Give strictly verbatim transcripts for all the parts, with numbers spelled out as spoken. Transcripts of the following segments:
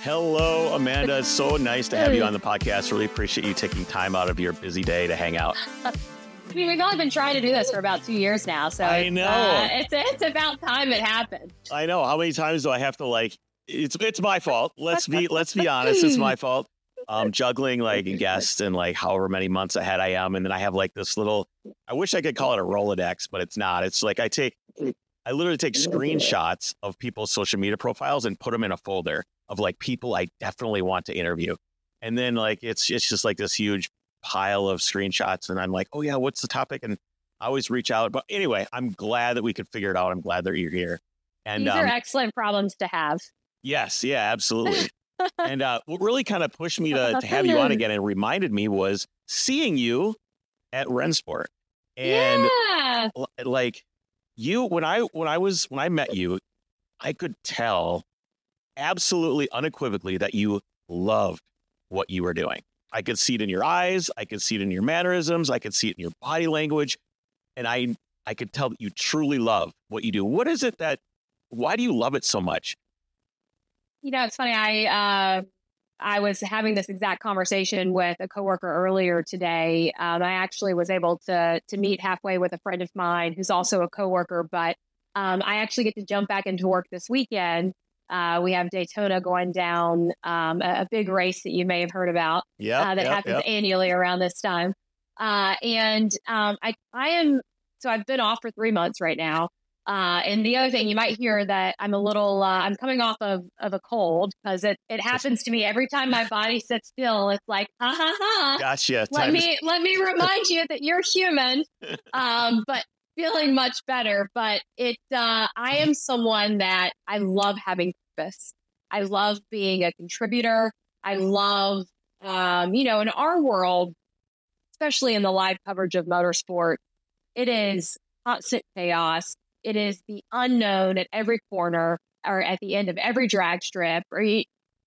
Hello, Amanda. It's so nice to have you on the podcast. Really appreciate you taking time out of your busy day to hang out. I mean, we've only been trying to do this for about two years now, so I it's, know uh, it's it's about time it happened. I know. How many times do I have to like? It's it's my fault. Let's be let's be honest. It's my fault. Um, juggling like guests and like however many months ahead I am, and then I have like this little. I wish I could call it a Rolodex, but it's not. It's like I take, I literally take screenshots of people's social media profiles and put them in a folder of like people I definitely want to interview, and then like it's it's just like this huge pile of screenshots, and I'm like, oh yeah, what's the topic? And I always reach out. But anyway, I'm glad that we could figure it out. I'm glad that you're here. And These um, are excellent problems to have. yes, yeah, absolutely. And uh, what really kind of pushed me to, to have you on again and reminded me was seeing you at Rennsport. And yeah. l- like you, when I when I was when I met you, I could tell absolutely unequivocally that you loved what you were doing. I could see it in your eyes. I could see it in your mannerisms. I could see it in your body language. And I I could tell that you truly love what you do. What is it that, why do you love it so much? You know, it's funny. I uh, I was having this exact conversation with a coworker earlier today. Um, I actually was able to to meet halfway with a friend of mine who's also a coworker, but um, I actually get to jump back into work this weekend. Uh, we have Daytona going down, um, a, a big race that you may have heard about. Yeah, uh, that yep, happens yep. annually around this time. Uh, and um, I I am so I've been off for three months right now. Uh, and the other thing, you might hear that I'm a little, uh, I'm coming off of, of a cold because it, it happens to me every time my body sits still. It's like, ha ha ha. Gotcha. Let Time me, let me remind you that you're human. Um, but feeling much better. But it, uh, I am someone that I love having purpose. I love being a contributor. I love, um, you know, in our world, especially in the live coverage of motorsport, it is constant chaos. It is the unknown at every corner or at the end of every drag strip. Or you,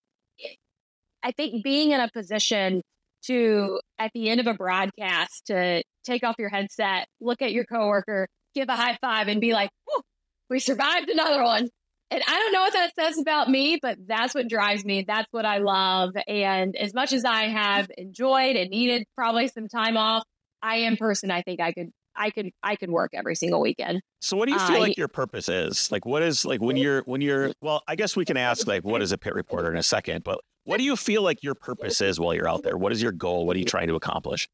I think being in a position to, at the end of a broadcast, to take off your headset, look at your coworker, give a high five and be like, we survived another one. And I don't know what that says about me, but that's what drives me. That's what I love. And as much as I have enjoyed and needed probably some time off, I am a person I think I could I could I could work every single weekend. So what do you feel uh, like your purpose is? Like, what is like when you're when you're well, I guess we can ask like what is a pit reporter in a second, but what do you feel like your purpose is while you're out there? What is your goal? What are you trying to accomplish?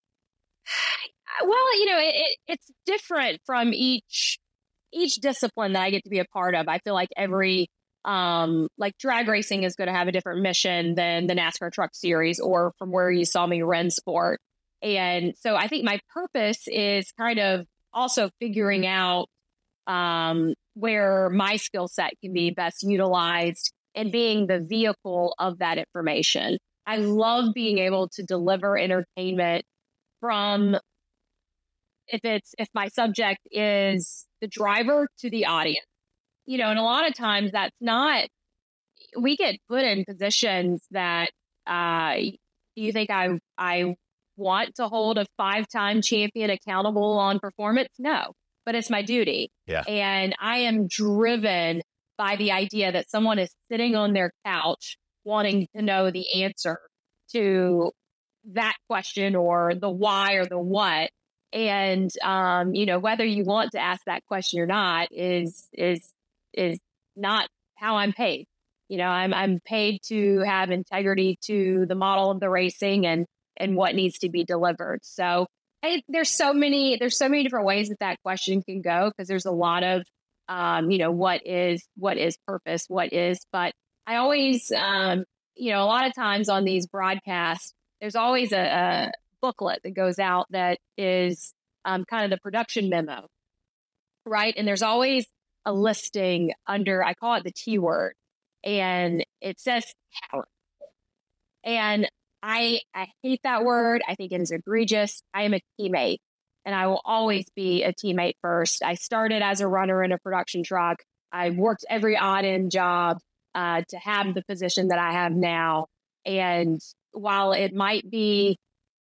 Well, you know, it, it, it's different from each each discipline that I get to be a part of. I feel like every um like drag racing is going to have a different mission than the NASCAR Truck Series or from where you saw me Rennsport. And so I think my purpose is kind of also figuring out um, where my skill set can be best utilized and being the vehicle of that information. I love being able to deliver entertainment from, if it's, if my subject is the driver to the audience, you know, and a lot of times that's not, we get put in positions that uh, you think I, I, want to hold a five-time champion accountable on performance? No, but it's my duty. Yeah. And I am driven by the idea that someone is sitting on their couch wanting to know the answer to that question or the why or the what. And, um, you know, whether you want to ask that question or not is, is, is not how I'm paid. You know, I'm, I'm paid to have integrity to the model of the racing and, and what needs to be delivered. So I, there's so many, there's so many different ways that that question can go because there's a lot of, um, you know, what is, what is purpose, what is, but I always, um, you know, a lot of times on these broadcasts, there's always a, a booklet that goes out that is um, kind of the production memo, right? And there's always a listing under, I call it the T word, and it says talent. And I, I hate that word. I think it is egregious. I am a teammate, and I will always be a teammate first. I started as a runner in a production truck. I worked every odd end job uh, to have the position that I have now. And while it might be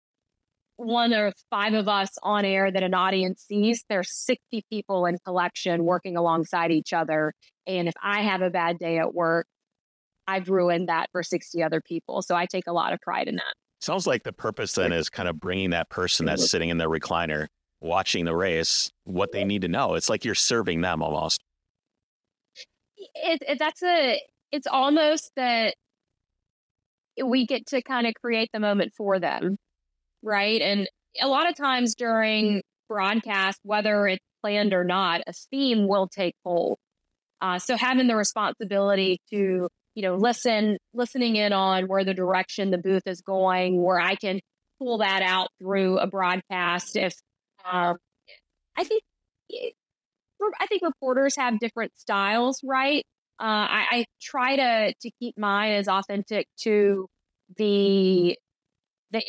one or five of us on air that an audience sees, there's sixty people in collection working alongside each other. And if I have a bad day at work, I've ruined that for sixty other people. So I take a lot of pride in that. Sounds like the purpose then is kind of bringing that person that's sitting in their recliner, watching the race, what they need to know. It's like you're serving them almost. It, it, that's a, it's almost that we get to kind of create the moment for them. Right. And a lot of times during broadcast, whether it's planned or not, a theme will take hold. Uh, so having the responsibility to, you know, listen, listening in on where the direction the booth is going, where I can pull that out through a broadcast. If uh, I think, I think reporters have different styles, right? Uh, I, I try to to keep mine as authentic to the the.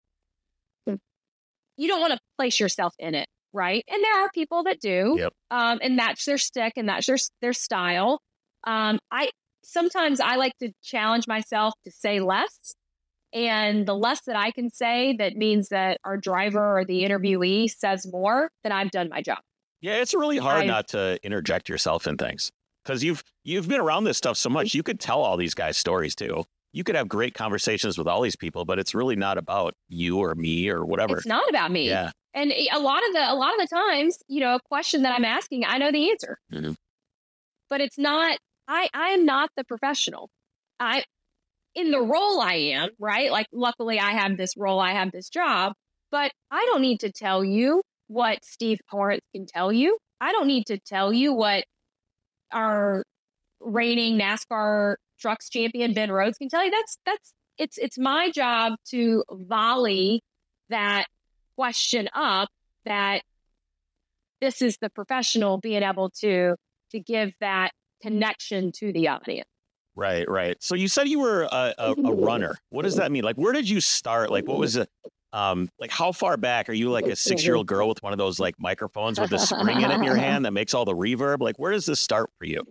You don't want to place yourself in it, right? And there are people that do, yep. um, and that's their stick and that's their their style. Um, I sometimes I like to challenge myself to say less, and the less that I can say, that means that our driver or the interviewee says more, then I've done my job. Yeah, it's really hard I've, not to interject yourself in things because you've you've been around this stuff so much. You could tell all these guys stories too. You could have great conversations with all these people, but it's really not about you or me or whatever. It's not about me. Yeah. And a lot of the a lot of the times, you know, a question that I'm asking, I know the answer. Mm-hmm. But it's not, I, I am not the professional. I, in the role I am, right? Like, luckily I have this role, I have this job, but I don't need to tell you what Steve Torrence can tell you. I don't need to tell you what our reigning NASCAR trucks champion Ben Rhodes can tell you. That's, that's, it's, it's my job to volley that question up, that this is the professional being able to, to give that connection to the audience. Right, right. So you said you were a, a, a runner. What does that mean? Like, where did you start? Like, what was it? Um, like, how far back are you? Like a six-year-old girl with one of those like microphones with a spring in it in your hand that makes all the reverb? Like, where does this start for you?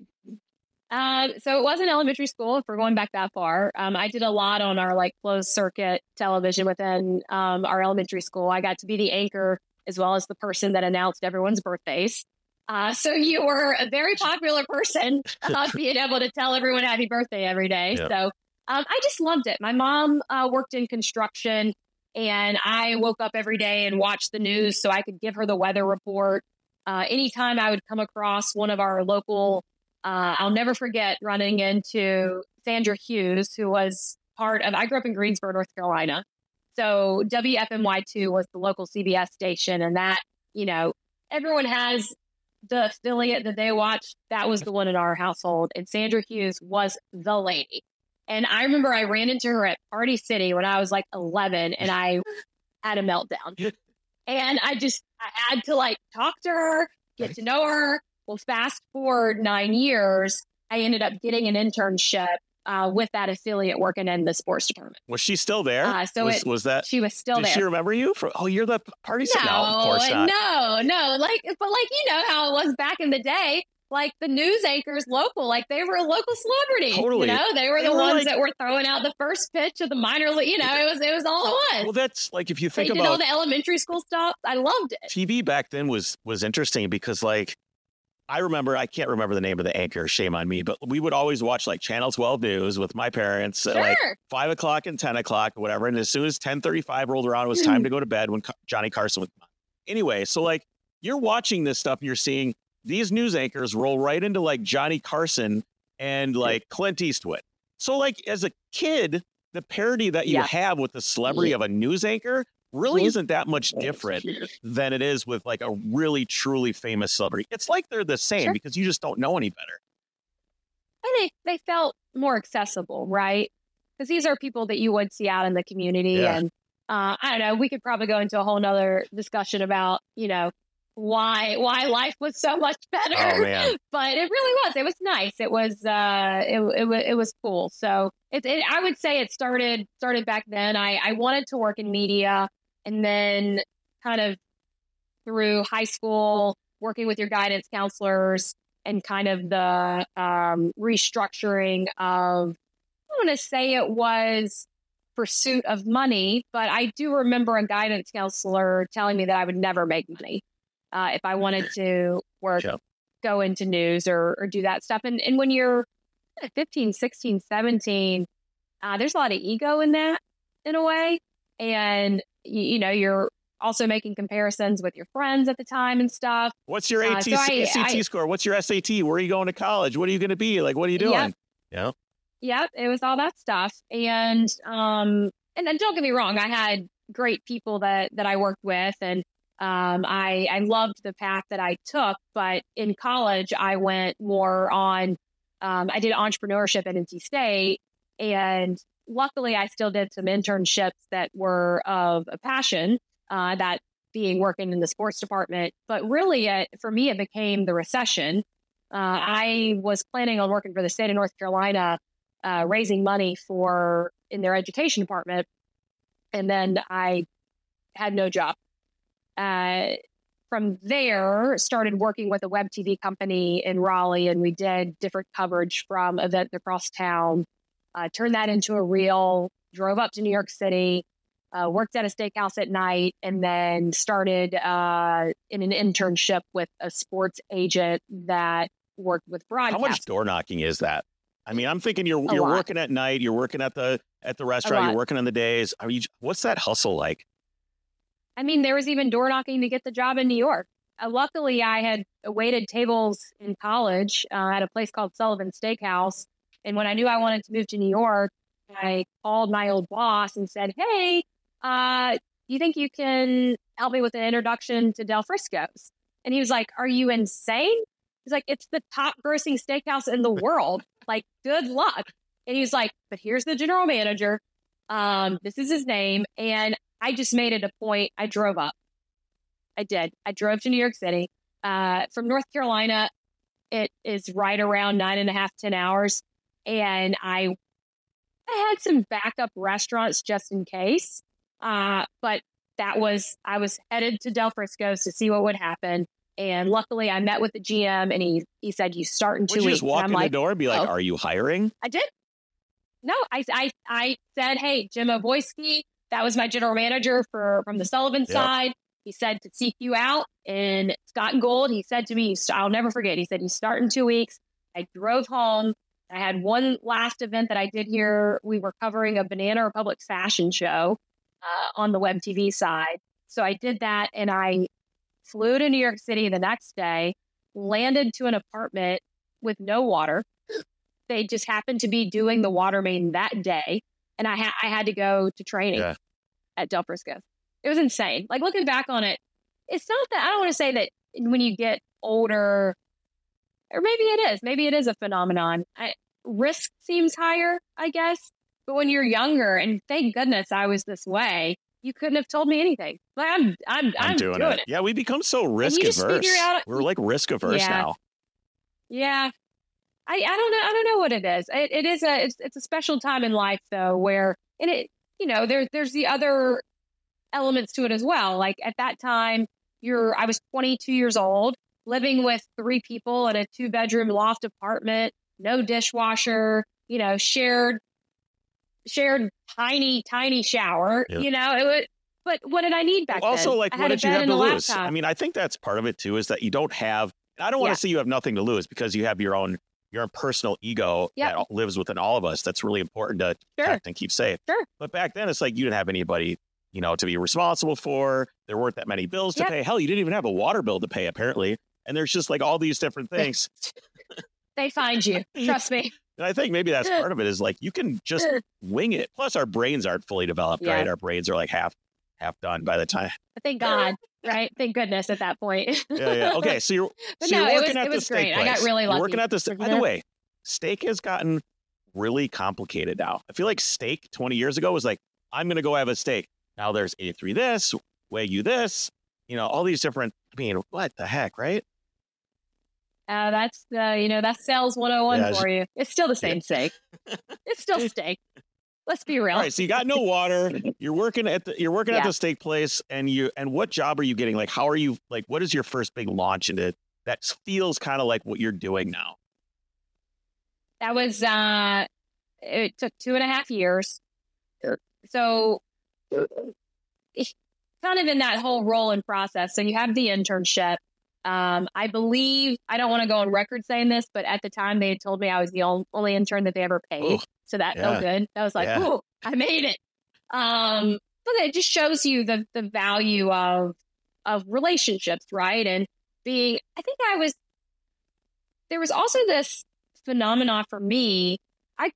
Um, so it wasn't elementary school, if we're going back that far. Um, I did a lot on our like closed circuit television within um, our elementary school. I got to be the anchor as well as the person that announced everyone's birthdays. Uh, so you were a very popular person, uh, being able to tell everyone happy birthday every day. Yep. So um, I just loved it. My mom uh, worked in construction, and I woke up every day and watched the news so I could give her the weather report. Uh, anytime I would come across one of our local Uh, I'll never forget running into Sandra Hughes, who was part of, I grew up in Greensboro, North Carolina. So W F M Y two was the local C B S station. And that, you know, everyone has the affiliate that they watch. That was the one in our household. And Sandra Hughes was the lady. And I remember I ran into her at Party City when I was like eleven, and I had a meltdown. And I just, I had to like talk to her, get to know her. Well, fast forward nine years, I ended up getting an internship uh, with that affiliate working in the sports department. Was she still there? Uh, so was, it, was that? She was still did there. Did she remember you? For, oh, you're the party. No, no, of course not. No, no. Like, but like, you know how it was back in the day. Like the news anchors local, like they were a local celebrity. Totally. You know, they were they the were ones like, that were throwing out the first pitch of the minor league. You know, it was it was all it was. Well, that's like if you think they about did all the elementary school stuff. I loved it. T V back then was was interesting because like. I remember, I can't remember the name of the anchor, shame on me, but we would always watch like Channel twelve News with my parents sure. at like five o'clock and ten o'clock or whatever. And as soon as ten thirty-five rolled around, it was time to go to bed when Johnny Carson was on. Anyway, so like you're watching this stuff and you're seeing these news anchors roll right into like Johnny Carson and like Clint Eastwood. So like as a kid, the parody that you yeah. have with the celebrity yeah. of a news anchor really isn't that much different than it is with like a really truly famous celebrity. It's like they're the same sure. because you just don't know any better. And they, they felt more accessible, right? Because these are people that you would see out in the community. Yeah. And uh, I don't know, we could probably go into a whole nother discussion about, you know, why why life was so much better. Oh, man. But it really was. It was nice. It was uh, it, it, it was cool. So it, it, I would say it started started back then. I, I wanted to work in media. And then kind of through high school, working with your guidance counselors and kind of the um, restructuring of, I don't want to say it was pursuit of money, but I do remember a guidance counselor telling me that I would never make money uh, if I wanted to work, yep. go into news or, or do that stuff. And, and when you're fifteen, sixteen, seventeen, uh, there's a lot of ego in that in a way. And, you, you know, you're also making comparisons with your friends at the time and stuff. What's your Uh, AT, so I- A C T I- score? What's your S A T? Where are you going to college? What are you going to be? Like, what are you doing? Yep. Yeah. Yep, it was all that stuff. And um and then don't get me wrong, I had great people that that I worked with, and um I I loved the path that I took, but in college I went more on um I did entrepreneurship at N C State, and luckily I still did some internships that were of a passion, uh that being working in the sports department. But really it, for me it became the recession. Uh, I was planning on working for the state of North Carolina, uh, raising money for in their education department, and then I had no job. Uh, from there, started working with a web T V company in Raleigh, and we did different coverage from events across town. Uh, turned that into a reel. Drove up to New York City, uh, worked at a steakhouse at night, and then started uh, in an internship with a sports agent that worked with broadcast. How much door knocking is that? I mean, I'm thinking you're A you're lot. working at night, you're working at the at the restaurant, lot. you're working on the days. Are you? What's that hustle like? I mean, there was even door knocking to get the job in New York. Uh, luckily, I had waited tables in college uh, at a place called Sullivan Steakhouse. And when I knew I wanted to move to New York, I called my old boss and said, hey, uh, do you think you can help me with an introduction to Del Frisco's? And he was like, are you insane? He's like, it's the top grossing steakhouse in the world. Like, good luck. And he was like, but here's the general manager. Um, this is his name. And I just made it a point. I drove up. I did. I drove to New York City. Uh, from North Carolina, it is right around nine and a half, ten hours. And I, I had some backup restaurants just in case. Uh, but that was, I was headed to Del Frisco's to see what would happen. And luckily I met with the G M, and he, he said, you start in two Would you weeks. just walk and in I'm the like, door and be like, oh. are you hiring? I did. No, I, I, I said, hey, Jim Avoyski, that was my general manager for from the Sullivan Yep. side. He said to seek you out in Scott and Gold. He said to me, I'll never forget. He said, you start in two weeks. I drove home. I had one last event that I did here. We were covering a Banana Republic fashion show uh, on the web T V side. So I did that, and I flew to New York City the next day, landed to an apartment with no water. They just happened to be doing the water main that day. And I, ha- I had to go to training Yeah. at Del Frisco. It was insane. Like, looking back on it, it's not that, I don't want to say that when you get older, or maybe it is, maybe it is a phenomenon. I, risk seems higher, I guess. But when you're younger, and thank goodness I was this way, you couldn't have told me anything. Like, I'm, I'm, I'm, I'm doing, doing it. it. Yeah, we become so risk you just averse. figure out- We're like risk averse Yeah. now. Yeah. I, I don't know. I don't know what it is. It, it is a, it's, it's a special time in life though, where, and it, you know, there's, there's the other elements to it as well. Like at that time, you're, I was twenty-two years old, living with three people in a two bedroom loft apartment, no dishwasher, you know, shared, shared tiny, tiny shower, Yep. you know, it would, but what did I need back Also, then? like, I what had a did you bed have and to a lose? laptop. I mean, I think that's part of it too, is that you don't have, I don't want Yeah. to say you have nothing to lose, because you have your own, your own personal ego Yep. that lives within all of us. That's really important to Sure. protect and keep safe. Sure. But back then, it's like you didn't have anybody, you know, to be responsible for. There weren't that many bills to Yep. pay. Hell, you didn't even have a water bill to pay, apparently. And there's just like all these different things. They find you. Trust me. And I think maybe that's part of it, is like you can just wing it. Plus, our brains aren't fully developed, Yeah. right? Our brains are like half half done by the time. Thank God, right? Thank goodness at that point. Yeah, yeah. Okay, so you're But so no, you're it working was- at it the was steak great. I got place. really You're lucky. working at the steak. By the Mhm. way, steak has gotten really complicated now. I feel like steak twenty years ago was like, I'm gonna go have a steak. Now there's eighty-three this, Wagyu this, you know, all these different. I mean, what the heck, right? Uh, that's the, you know, that's sales one oh one Yeah, for you. It's still the same steak. It's still steak. Let's be real. All right, so you got no water. You're working at the you're working at Yeah. the steak place, and you and what job are you getting? Like, how are you? Like, what is your first big launch into that feels kind of like what you're doing now? That was, uh, it took two and a half years. So kind of in that whole role and process. So you have the internship, Um, I believe, I don't want to go on record saying this, but at the time they had told me I was the only, only intern that they ever paid. Ooh, so that yeah. felt good. That was like, Yeah. ooh, I made it. Um, but it just shows you the the value of of relationships, right? And being, I think I was, there was also this phenomenon for me. I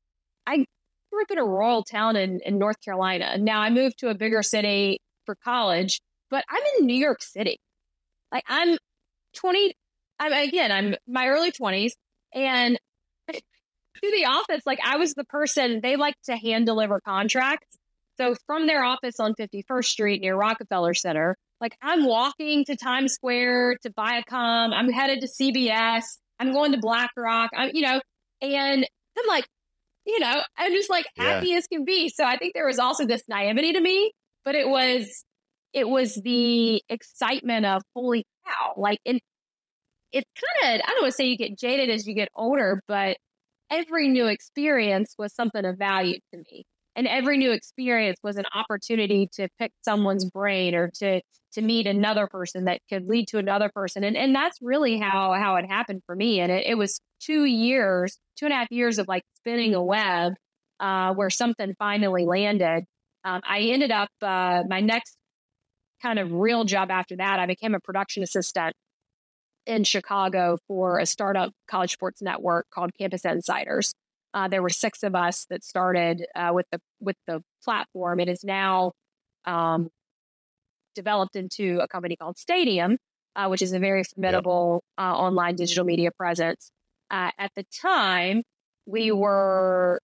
I grew up in a rural town in, in North Carolina. Now I moved to a bigger city for college, but I'm in New York City. Like I'm twenty, I'm again, I'm my early twenties, and to the office, like I was the person, they like to hand deliver contracts. So from their office on fifty-first Street near Rockefeller Center, like I'm walking to Times Square to Viacom. I'm headed to C B S. I'm going to BlackRock. I'm, you know, and I'm like, you know, I'm just like happy Yeah. as can be. So I think there was also this naivety to me, but it was, it was the excitement of holy cow. Like, and it's kind of, I don't want to say you get jaded as you get older, but every new experience was something of value to me. And every new experience was an opportunity to pick someone's brain or to to meet another person that could lead to another person. And and that's really how how it happened for me. And it, it was two years, two and a half years of like spinning a web uh, where something finally landed. Um, I ended up, uh, my next kind of real job after that, I became a production assistant in Chicago for a startup college sports network called Campus Insiders. Uh, there were six of us that started uh, with the with the platform. It is now um, developed into a company called Stadium, uh, which is a very formidable yep. uh, online digital media presence. Uh, at the time, we were,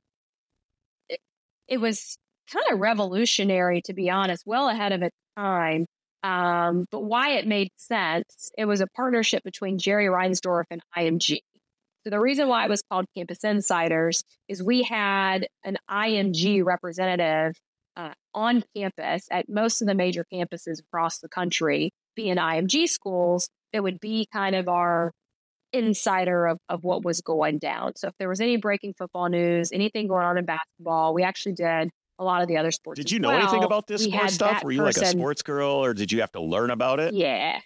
it, it was kind of revolutionary, to be honest, well ahead of its time. Um, but why it made sense, it was a partnership between Jerry Reinsdorf and I M G. So the reason why it was called Campus Insiders is we had an I M G representative uh, on campus at most of the major campuses across the country, being I M G schools, that would be kind of our insider of, of what was going down. So if there was any breaking football news, anything going on in basketball, we actually did a lot of the other sports. Did you as know well. anything about this We sports stuff? Were you person, like a sports girl, or did you have to learn about it? Yeah.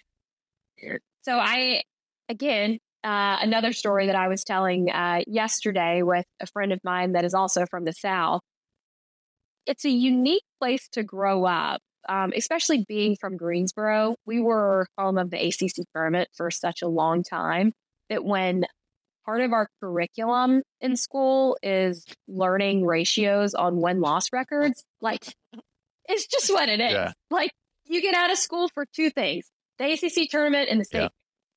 So I, again, uh, another story that I was telling uh, yesterday with a friend of mine that is also from the South. It's a unique place to grow up, um, especially being from Greensboro. We were home of the A C C tournament for such a long time that when part of our curriculum in school is learning ratios on win-loss records, like it's just what it is. Yeah. Like you get out of school for two things, the A C C tournament and the state. Yeah.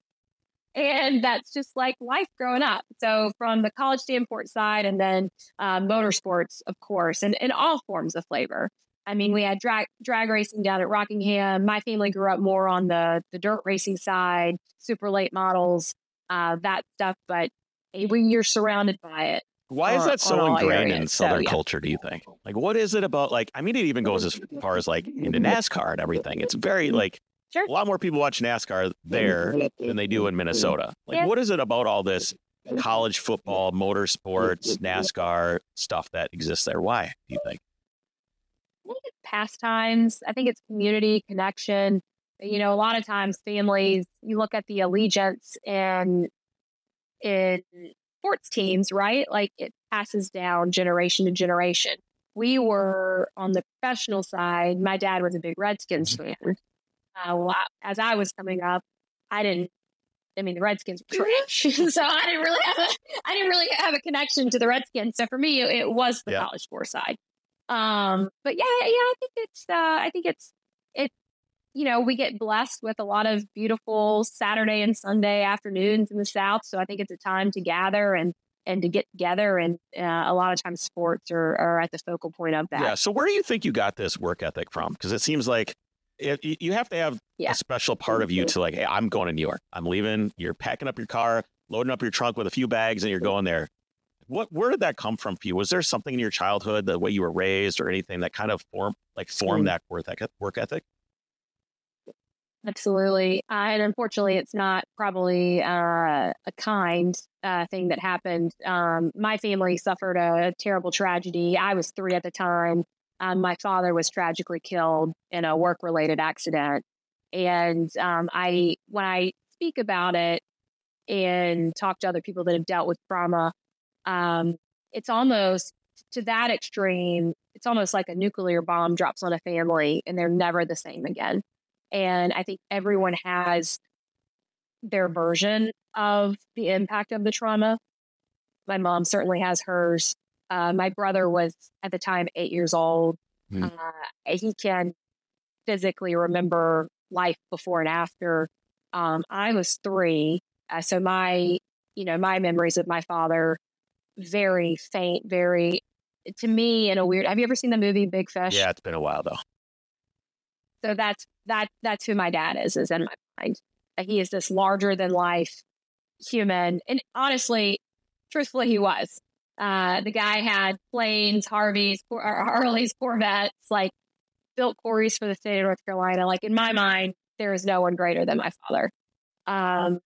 And that's just like life growing up. So from the college standpoint side, and then uh, motorsports, of course, and in all forms of flavor. I mean, we had drag drag racing down at Rockingham. My family grew up more on the the dirt racing side, super late models, uh, that stuff. But we, you're surrounded by it. Why is on, that so ingrained areas. in Southern so, yeah. culture, do you think? Like, what is it about, like, I mean, it even goes as far as, like, into NASCAR and everything. It's very, like, sure. a lot more people watch NASCAR there than they do in Minnesota. Like, yeah. what is it about all this college football, motorsports, NASCAR stuff that exists there? Why, do you think? I think it's pastimes. I think it's community connection. You know, a lot of times families, you look at the allegiance in, in sports teams, right? Like it passes down generation to generation. We were on the professional side. My dad was a big Redskins fan. Uh, as I was coming up, I didn't, I mean, the Redskins were trash. so I didn't really have a, I didn't really have a connection to the Redskins. So for me, it, it was the yeah. college sports side. Um, but yeah, yeah, I think it's, uh, I think it's, it, you know, we get blessed with a lot of beautiful Saturday and Sunday afternoons in the South. So I think it's a time to gather and, and to get together. And uh, a lot of times sports are, are at the focal point of that. Yeah. So where do you think you got this work ethic from? Because it seems like it, you have to have yeah. a special part of you to like, hey, I'm going to New York. I'm leaving. You're packing up your car, loading up your trunk with a few bags, and you're going there. What, where did that come from for you? Was there something in your childhood, the way you were raised or anything that kind of form, like formed mm. that work ethic, work ethic? Absolutely. Uh, and unfortunately, it's not probably uh, a kind uh, thing that happened. Um, my family suffered a, a terrible tragedy. I was three at the time. Um, my father was tragically killed in a work-related accident. And um, I, when I speak about it and talk to other people that have dealt with trauma, um, it's almost to that extreme. It's almost like a nuclear bomb drops on a family and they're never the same again. And I think everyone has their version of the impact of the trauma. My mom certainly has hers. Uh, my brother was at the time eight years old. Mm. Uh, he can physically remember life before and after. Um, I was three. Uh, so my, you know, my memories of my father, very faint, very, to me, in a weird, have you ever seen the movie Big Fish? Yeah, it's been a while though. So that's, that, that's who my dad is, is in my mind. Uh, he is this larger than life human. And honestly, truthfully, he was. Uh, the guy had planes, Harveys, or Harleys, Corvettes, like built quarries for the state of North Carolina. Like in my mind, there is no one greater than my father. Um,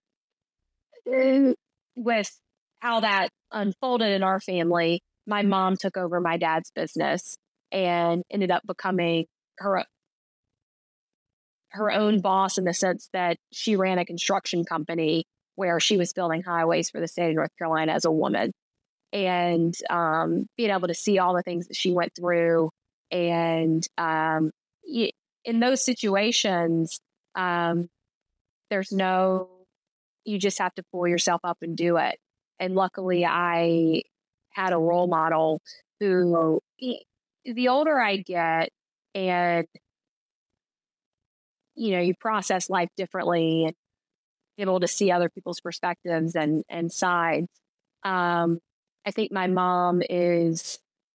with how that unfolded in our family, my mom took over my dad's business and ended up becoming her her own boss in the sense that she ran a construction company where she was building highways for the state of North Carolina as a woman. And um, being able to see all the things that she went through. And um, in those situations, um, there's no, you just have to pull yourself up and do it. And luckily, I had a role model who, the older I get and, you know, you process life differently and able to see other people's perspectives and, and sides. Um, I think my mom is,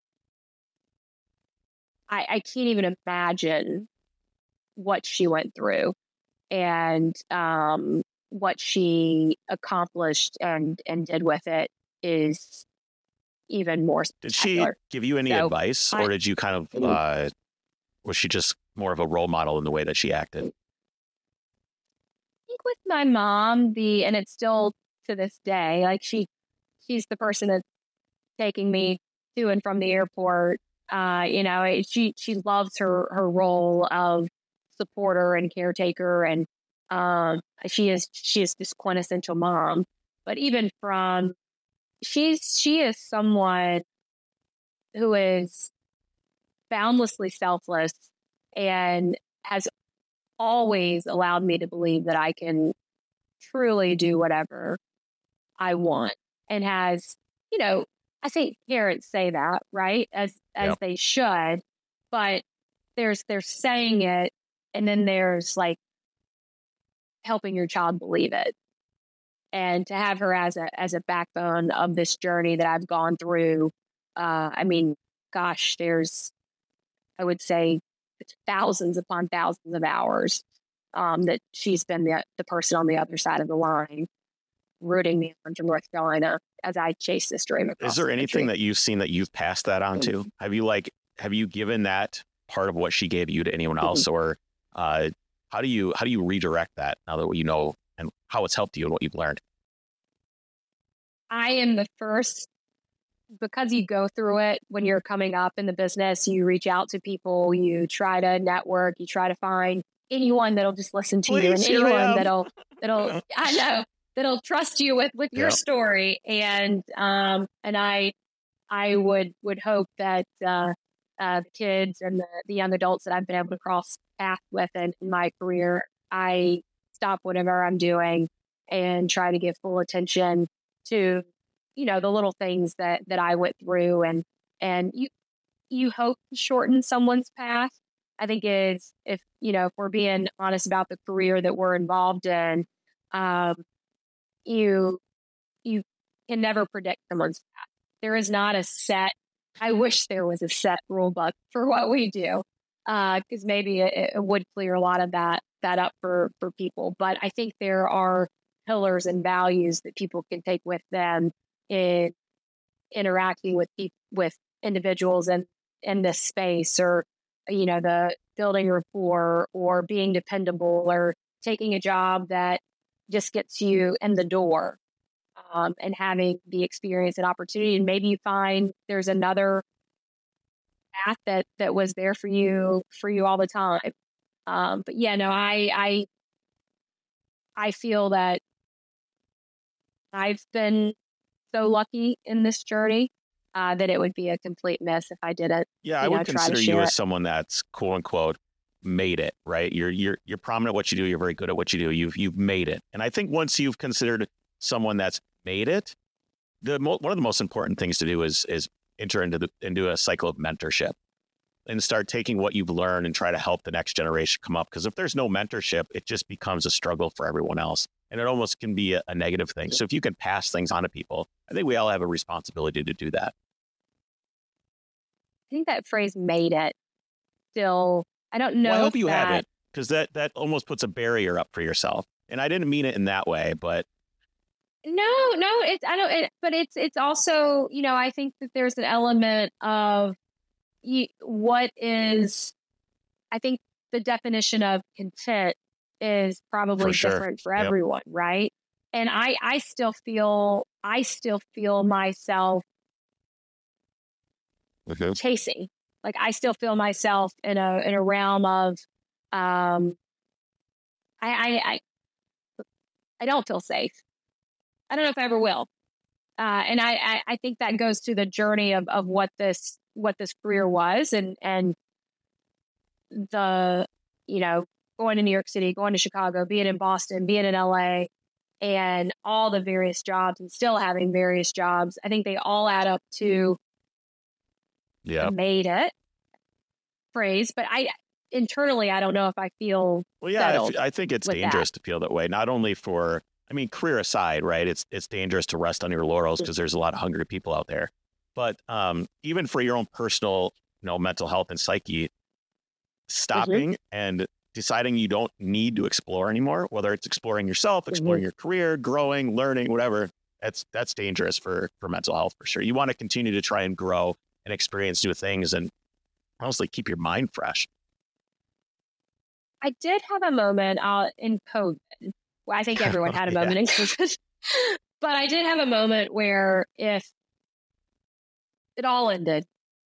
I, I can't even imagine what she went through and um, what she accomplished and, and did with it is even more spectacular. Did she give you any so, advice or I, did you kind of, uh, was she just more of a role model in the way that she acted? I think with my mom, the, and it's still to this day, like she, she's the person that's taking me to and from the airport. Uh, you know, she, she loves her, her role of supporter and caretaker. And um, she is, she is this quintessential mom, but even from, she's, she is someone who is boundlessly selfless and has always allowed me to believe that I can truly do whatever I want and has, you know, I think parents say that, right? As, as yep. they should, but there's, there's saying it. And then there's like helping your child believe it. And to have her as a, as a backbone of this journey that I've gone through. Uh, I mean, gosh, there's, I would say thousands upon thousands of hours um, that she's been the, the person on the other side of the line, rooting me on from North Carolina as I chase this dream across Is there the anything country. that you've seen that you've passed that on to? Have you like, have you given that part of what she gave you to anyone else? Or uh, how do you, how do you redirect that now that you know and how it's helped you and what you've learned? I am the first, because you go through it when you're coming up in the business, you reach out to people, you try to network, you try to find anyone that'll just listen to Please, you and anyone that'll, that'll, I know, that'll trust you with, with your yeah. story. And, um, and I, I would, would hope that, uh, uh, the kids and the, the young adults that I've been able to cross paths with in, in my career, I stop whatever I'm doing and try to give full attention to, you know, the little things that, that I went through and, and you, you hope to shorten someone's path. I think is if, you know, if we're being honest about the career that we're involved in, um, you, you can never predict someone's path. There is not a set, I wish there was a set rule book for what we do. Uh, cause maybe it, it would clear a lot of that, that up for, for people. But I think there are pillars and values that people can take with them in interacting with people, with individuals in, in this space, or, you know, the building rapport or being dependable or taking a job that just gets you in the door, um, and having the experience and opportunity. And maybe you find there's another path that, that was there for you, for you all the time. Um, but yeah, no, I, I, I feel that I've been so lucky in this journey uh, that it would be a complete mess if I didn't. Yeah, I you would know, try to consider you share as it. someone that's quote unquote made it, right? You're you're you're prominent at what you do. You're very good at what you do. You've you've made it. And I think once you've considered someone that's made it, the mo- one of the most important things to do is is enter into the into a cycle of mentorship and start taking what you've learned and try to help the next generation come up. Because if there's no mentorship, it just becomes a struggle for everyone else. And it almost can be a, a negative thing. So if you can pass things on to people, I think we all have a responsibility to do that. I think that phrase "made it" still. I don't know. Well, I hope if you that, haven't, because that that almost puts a barrier up for yourself. And I didn't mean it in that way, but No, no, it's I don't. It, but it's it's also, you know, I think that there's an element of you, what is. I think the definition of content is probably for sure. different for Yep. everyone, right? And I I still feel I still feel myself Mhm. chasing. Like I still feel myself in a in a realm of um I I I, I don't feel safe. I don't know if I ever will. Uh, and I, I, I think that goes to the journey of, of what this what this career was and and the you know going to New York City, going to Chicago, being in Boston, being in L A, and all the various jobs and still having various jobs. I think they all add up to Yeah. made it phrase. But I internally I don't know if I feel Well, yeah, I, settled f- I think it's with dangerous that. to feel that way. Not only for, I mean, career aside, right? It's it's dangerous to rest on your laurels because there's a lot of hungry people out there. But um, even for your own personal, you know, mental health and psyche, stopping and deciding you don't need to explore anymore, whether it's exploring yourself, exploring your career, growing, learning, whatever, that's that's dangerous for for mental health for sure. You want to continue to try and grow and experience new things and honestly keep your mind fresh. I did have a moment uh, in COVID. Well, I think everyone had a Yeah. moment in COVID. But I did have a moment where if it all ended,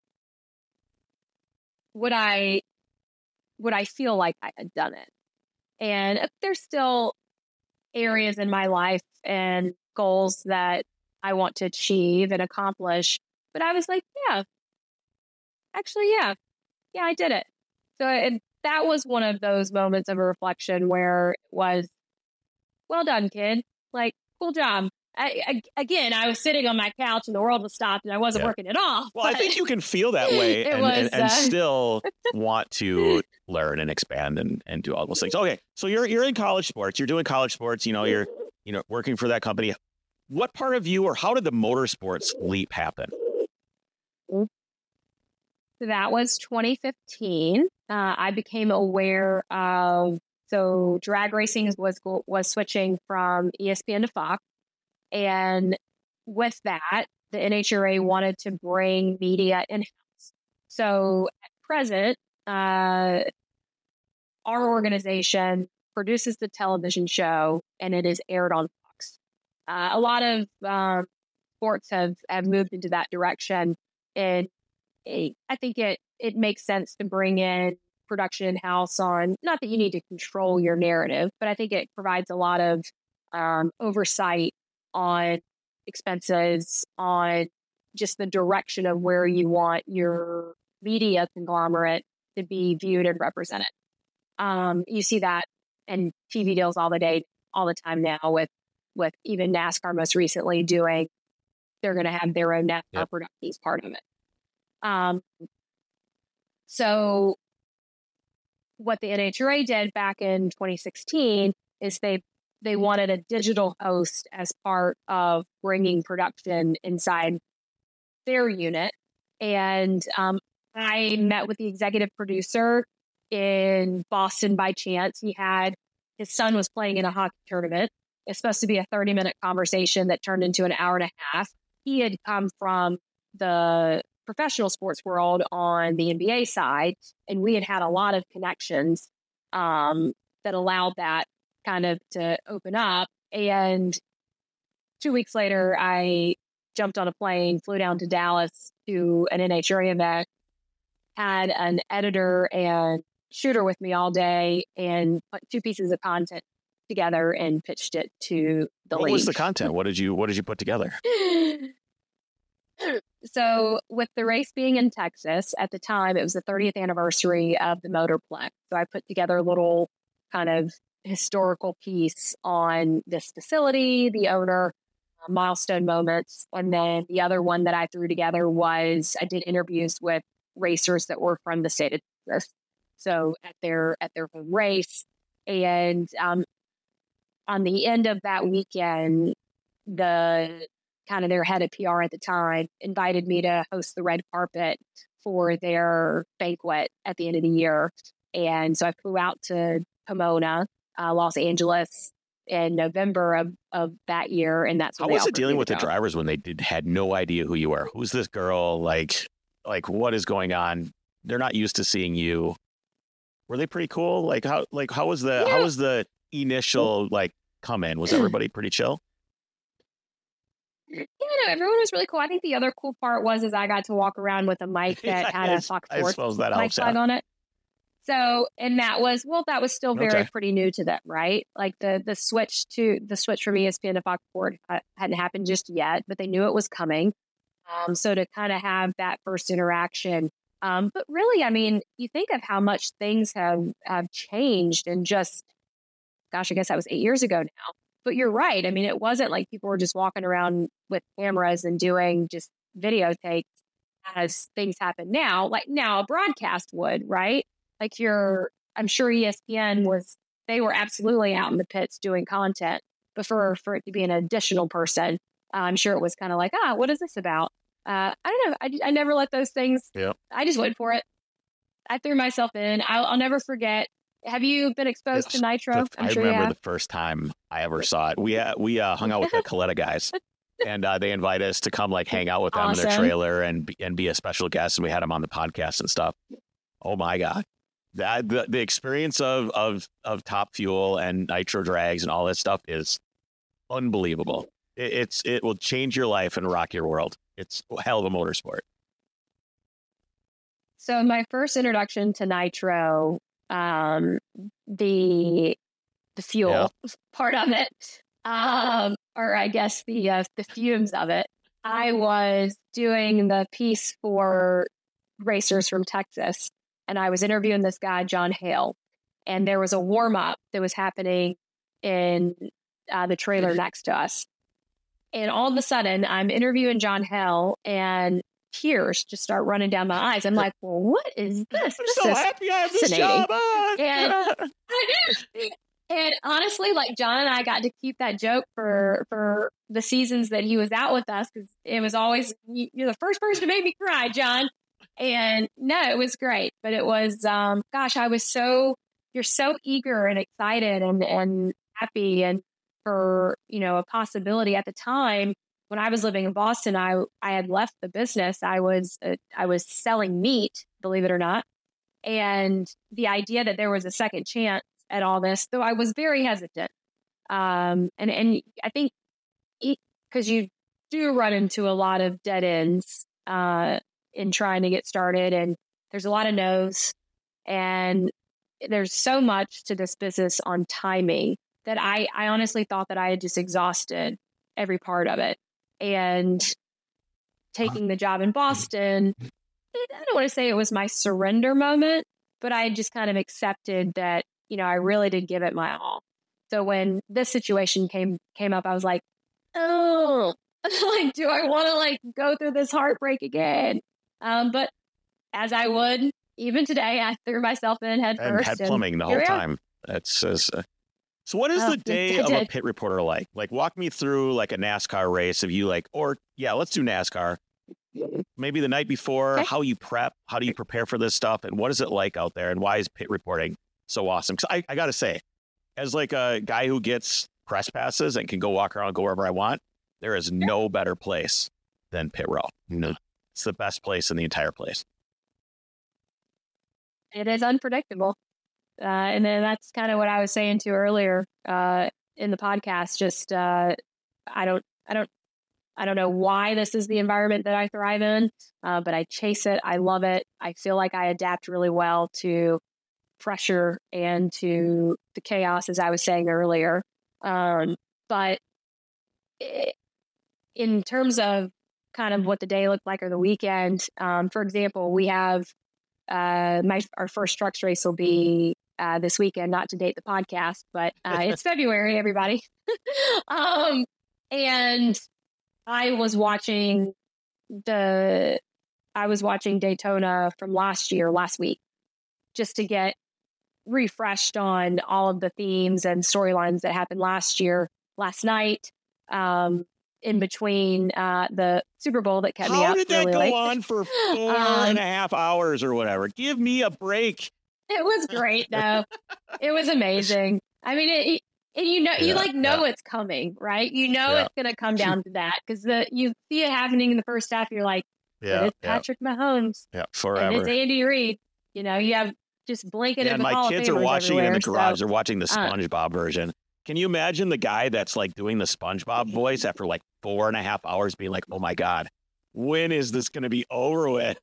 would I would I feel like I had done it? And if there's still areas in my life and goals that I want to achieve and accomplish, but I was like, yeah, actually, yeah, yeah, I did it. So and that was one of those moments of a reflection where it was, well done, kid. Like, cool job. I, I, again, I was sitting on my couch and the world was stopped and I wasn't Yeah. working at all. Well, I but think you can feel that way it and, was, and, and uh, still want to learn and expand and, and do all those things. Okay. So you're, you're in college sports, you're doing college sports, you know, you're, you know, working for that company. What part of you or how did the motorsports leap happen? that was twenty fifteen. Uh, I became aware of, so drag racing was was switching from E S P N to Fox. And with that, the N H R A wanted to bring media in-house. So at present, uh, our organization produces the television show and it is aired on Fox. Uh, a lot of um, sports have, have moved into that direction. And it, I think it, it makes sense to bring in production in-house on, not that you need to control your narrative, but I think it provides a lot of um, oversight on expenses, on just the direction of where you want your media conglomerate to be viewed and represented. Um, you see that in T V deals all the day, all the time now with, with even NASCAR most recently doing, they're going to have their own NASCAR Yep. productions part of it. Um, so what the N H R A did back in twenty sixteen is they they wanted a digital host as part of bringing production inside their unit. And um, I met with the executive producer in Boston by chance. He had, his son was playing in a hockey tournament. It's supposed to be a thirty minute conversation that turned into an hour and a half. He had come from the professional sports world on the N B A side, and we had had a lot of connections um, that allowed that kind of to open up. And two weeks later, I jumped on a plane, flew down to Dallas to an N H R A event, had an editor and shooter with me all day, and put two pieces of content together and pitched it to the what league. was the content? What did you What did you put together? So with the race being in Texas at the time, it was the thirtieth anniversary of the Motorplex. So I put together a little kind of historical piece on this facility, the owner, uh, milestone moments. And then the other one that I threw together was I did interviews with racers that were from the state of Texas. So at their at their home race. And um, on the end of that weekend, the kind of their head of P R at the time invited me to host the red carpet for their banquet at the end of the year. And so I flew out to Pomona, uh, Los Angeles in November of, of that year. And that's when How they was it offered me dealing the with the job. drivers when they did had no idea who you were? Who's this girl? Like, like what is going on? They're not used to seeing you. Were they pretty cool? Like how like how was the Yeah. how was the initial like come in? Was everybody pretty chill? Yeah, no, everyone was really cool. I think the other cool part was is I got to walk around with a mic that had I, a Fox I Sports suppose that mic helps flag out. on it. So, and that was well, that was still very Okay. pretty new to them, right? Like the the switch to the switch from E S P N to Fox Sports uh, hadn't happened just yet, but they knew it was coming. Um, so to kind of have that first interaction, um, but really, I mean, you think of how much things have have changed in just, gosh, I guess that was eight years ago now. But you're right. I mean, it wasn't like people were just walking around with cameras and doing just videotapes as things happen now. Like now, a broadcast would, right? Like you're, I'm sure E S P N was, they were absolutely out in the pits doing content. But for, for it to be an additional person, uh, I'm sure it was kind of like, ah, what is this about? Uh, I don't know. I, I never let those things, Yeah. I just went for it. I threw myself in. I'll, I'll never forget. Have you been exposed to Nitro? The- I'm I sure you remember have. the first time I ever saw it. We uh, we uh, hung out with the Coletta guys, and uh, they invited us to come like hang out with them in their Awesome. trailer and be, and be a special guest, and we had them on the podcast and stuff. Oh my god, that the, the experience of of of Top Fuel and Nitro Drags and all that stuff is unbelievable. It, it's it will change your life and rock your world. It's a hell of a motorsport. So my first introduction to Nitro, um, the the fuel Yeah. part of it, um, or I guess the uh, the fumes of it. I was doing the piece for racers from Texas, and I was interviewing this guy John Hale, and there was a warm up that was happening in uh, the trailer next to us, and all of a sudden I'm interviewing John Hale and tears just start running down my eyes. I'm like, well, what is this? I'm This so is happy I have this fascinating. job. Ah. And- And honestly, like John and I got to keep that joke for for the seasons that he was out with us, because it was always, you're the first person to make me cry, John. And no, it was great. But it was, um, gosh, I was so, you're so eager and excited and, and happy and for, you know, a possibility at the time. When I was living in Boston, I I had left the business. I was uh, I was selling meat, believe it or not, and the idea that there was a second chance at all this, though I was very hesitant. Um, and and I think because you do run into a lot of dead ends uh, in trying to get started, and there's a lot of no's, and there's so much to this business on timing that I I honestly thought that I had just exhausted every part of it. And taking the job in Boston, I don't want to say it was my surrender moment, but I just kind of accepted that, you know, I really did give it my all. So when this situation came came up, I was like, oh, like, do I want to like go through this heartbreak again? Um, but as I would, even today, I threw myself in head And first. head and plumbing the here whole we are. time. That's uh, so. What is Oh, the day I of a did. pit reporter like? Like, walk me through like a NASCAR race. If you like, or yeah, let's do NASCAR. Maybe the night before. Okay. How you prep? How do you prepare for this stuff? And what is it like out there? And why is pit reporting so awesome? Because I, I got to say, as like a guy who gets press passes and can go walk around, go wherever I want, there is no better place than pit row. No, it's the best place in the entire place. It is unpredictable. Uh, and then that's kind of what I was saying to earlier uh, in the podcast. Just uh, I don't, I don't, I don't know why this is the environment that I thrive in, uh, but I chase it. I love it. I feel like I adapt really well to pressure and to the chaos, as I was saying earlier. Um, but it, in terms of kind of what the day looked like or the weekend, um, for example, we have uh, my our first trucks race will be uh, this weekend. Not to date the podcast, but uh, it's February, everybody. um, and I was watching the I was watching Daytona from last year, last week, just to get refreshed on all of the themes and storylines that happened last year, last night, um, in between uh, the Super Bowl that kept How me up did that really go late. on for four Um, and a half hours or whatever? Give me a break. It was great, though. It was amazing. I mean, it, and you know, you Yeah, like know yeah. it's coming, right? You know Yeah. it's going to come down to that because the you see it happening in the first half. You're like, but Yeah, it's yeah, Patrick Mahomes yeah. and it's Forever. Andy Reid. You know, you have just blanketed Yeah, and with my Hall kids of are Famers watching it in the everywhere. garage. So, They're watching the uh, SpongeBob version. Can you imagine the guy that's like doing the SpongeBob voice after like four and a half hours being like, oh my God, when is this going to be over with?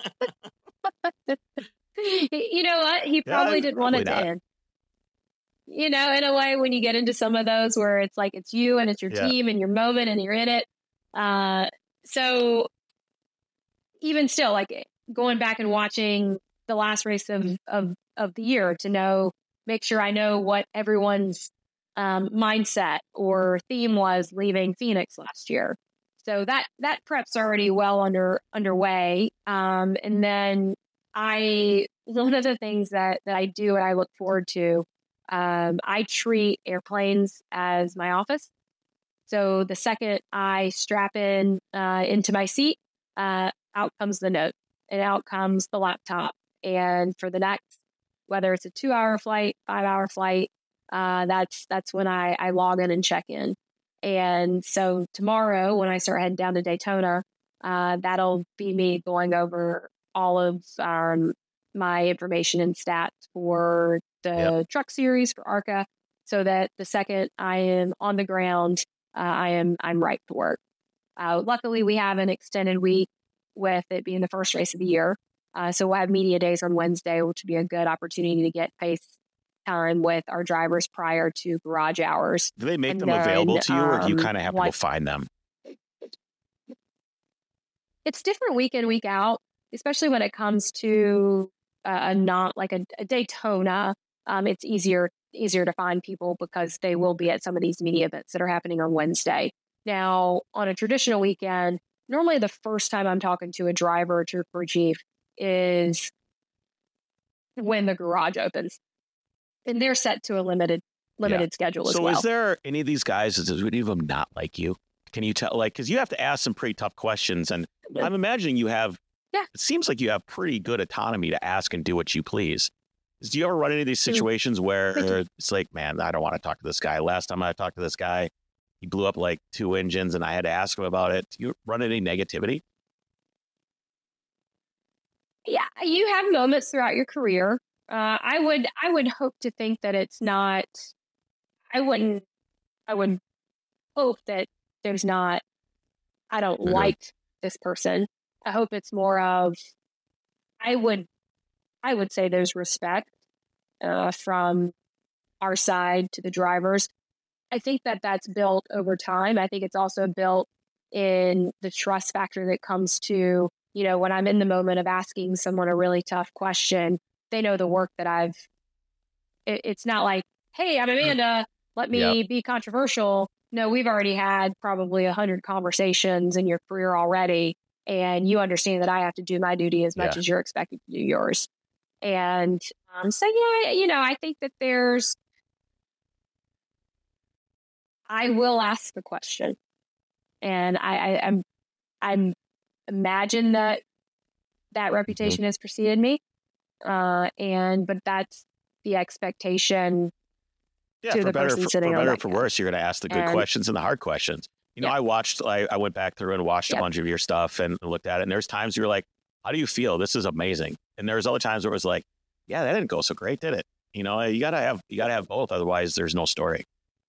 you know what? He Yeah, probably didn't want probably it to not. end. You know, in a way, when you get into some of those where it's like it's you and it's your Yeah. team and your moment and you're in it. Uh, so even still, like going back and watching the last race of of of the year to know, make sure I know what everyone's um, mindset or theme was leaving Phoenix last year. So that that prep's already well under underway. Um, and then I one of the things that that I do and I look forward to. Um, I treat airplanes as my office. So the second I strap in uh, into my seat, uh, out comes the note and out comes the laptop. And for the next, whether it's a two hour flight, five hour flight, uh, that's that's when I, I log in and check in. And so tomorrow, when I start heading down to Daytona, uh, that'll be me going over all of um, my information and stats for the Yep. truck series for ARCA, so that the second I am on the ground, uh, I am I'm right to work. Uh, luckily, we have an extended week with it being the first race of the year, uh, so we'll have media days on Wednesday, which would be a good opportunity to get pace time with our drivers prior to garage hours. Do they make And them then, available to you, or do you um, kind of have to go once- find them? It's different week in, week out, especially when it comes to uh, a not like a, a Daytona. Um, it's easier easier to find people because they will be at some of these media events that are happening on Wednesday. Now, on a traditional weekend, normally the first time I'm talking to a driver or to crew chief is when the garage opens, and they're set to a limited limited schedule as So well. is there any of these guys, does any of them not like you? Can you tell, like, because you have to ask some pretty tough questions, and I'm imagining you have, Yeah. it seems like you have pretty good autonomy to ask and do what you please. Do you ever run into these situations where it's like, man, I don't want to talk to this guy. Last time I talked to this guy, he blew up like two engines and I had to ask him about it. Do you run into any negativity? Yeah, you have moments throughout your career. Uh, I would, I would hope to think that it's not. I wouldn't. I would hope that there's not. I don't Mhm. like this person. I hope it's more of. I would. I would say there's respect uh, from our side to the drivers. I think that that's built over time. I think it's also built in the trust factor that comes to, you know, when I'm in the moment of asking someone a really tough question, they know the work that I've, it, it's not like, hey, I'm Amanda, let me Yep. be controversial. No, we've already had probably a hundred conversations in your career already. And you understand that I have to do my duty as much Yeah. as you're expected to do yours. And um, so, yeah, you know, I think that there's, I will ask the question. And I, I, I'm, I'm imagine that that reputation has preceded me. Uh, and, but that's the expectation. Yeah, To for the better, person for, sitting for on better or that for couch. worse, you're going to ask the good And- questions and the hard questions. You know, Yeah. I watched, I, I went back through and watched Yep. a bunch of your stuff and looked at it. And there's times you're like, how do you feel? This is amazing. And there's other times where it was like, yeah, that didn't go so great, did it? You know, you gotta have, you gotta have both. Otherwise there's no story.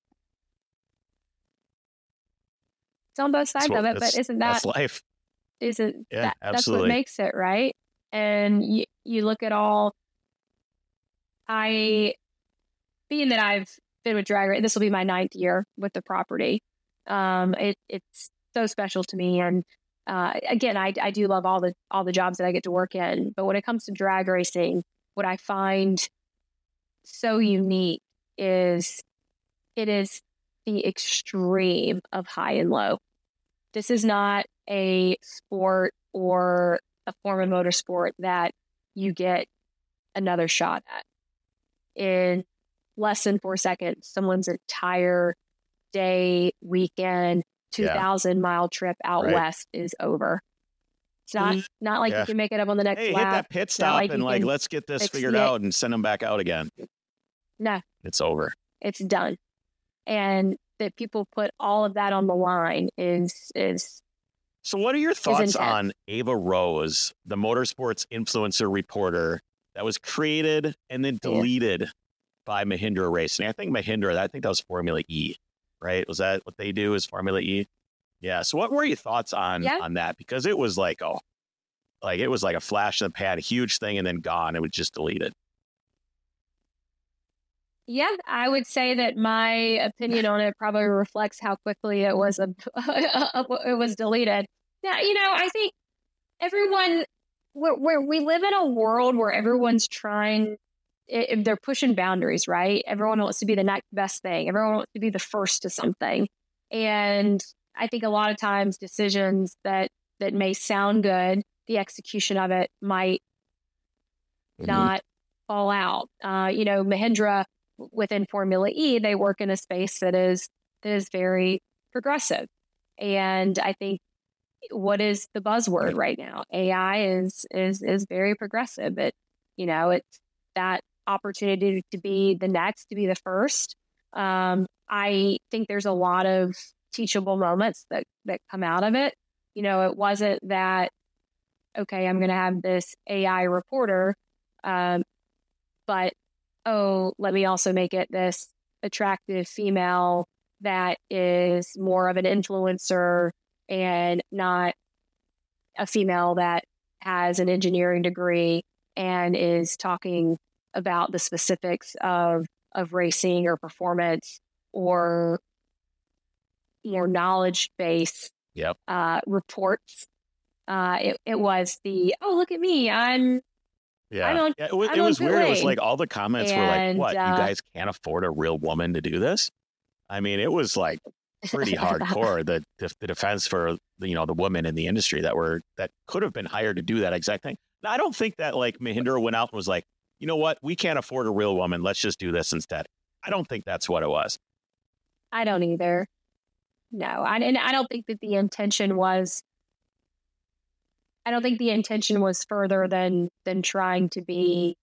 It's on both sides That's what- of it, that's- but isn't That's that, life. isn't Yeah, that, that's what absolutely. makes it, right? And you, you look at all, I, being that I've been with Drag Race, this will be my ninth year with the property. Um, it, it's so special to me. And uh, again, I, I do love all the all the jobs that I get to work in. But when it comes to drag racing, what I find so unique is it is the extreme of high and low. This is not a sport or a form of motorsport that you get another shot at. In less than four seconds, someone's entire day, weekend, two thousand yeah. mile trip out right. west is over. It's not not like yeah. you can make it up on the next hey, lap. Hit that pit stop like and like, let's get this figured out and send them back out again. No. It's over. It's done. And that people put all of that on the line is is. So what are your thoughts on Ava Rose, the motorsports influencer reporter that was created and then deleted yeah. by Mahindra Racing? I think Mahindra, I think that was Formula E, right? Was that what they do is Formula E? Yeah. So what were your thoughts on, yeah. on that? Because it was like, oh, like it was like a flash in the pan, a huge thing and then gone. It was just deleted. Yeah, I would say that my opinion on it probably reflects how quickly it was a, it was deleted. Yeah, you know, I think everyone where, where we live in a world where everyone's trying, it, they're pushing boundaries, right? Everyone wants to be the next best thing. Everyone wants to be the first to something, and I think a lot of times decisions that that may sound good, the execution of it might mm-hmm. not fall out. Uh, you know, Mahindra. Within Formula E, they work in a space that is that is very progressive. And I think what is the buzzword right now? A I is is is very progressive. It, you know, it's that opportunity to be the next, to be the first. Um, I think there's a lot of teachable moments that that come out of it. You know, it wasn't that, okay, I'm going to have this A I reporter, um, but oh, let me also make it this attractive female that is more of an influencer and not a female that has an engineering degree and is talking about the specifics of, of racing or performance or more knowledge-based yep. uh, reports. Uh, it, it was the, oh, look at me, I'm Yeah, yeah it was, it was weird. It was like all the comments and, were like, what, uh, you guys can't afford a real woman to do this? I mean, it was like pretty hardcore, the, the the defense for, you know, the women in the industry that were, that could have been hired to do that exact thing. Now, I don't think that like Mahindra went out and was like, you know what, we can't afford a real woman. Let's just do this instead. I don't think that's what it was. I don't either. No, I, and I don't think that the intention was, I don't think the intention was further than than trying to be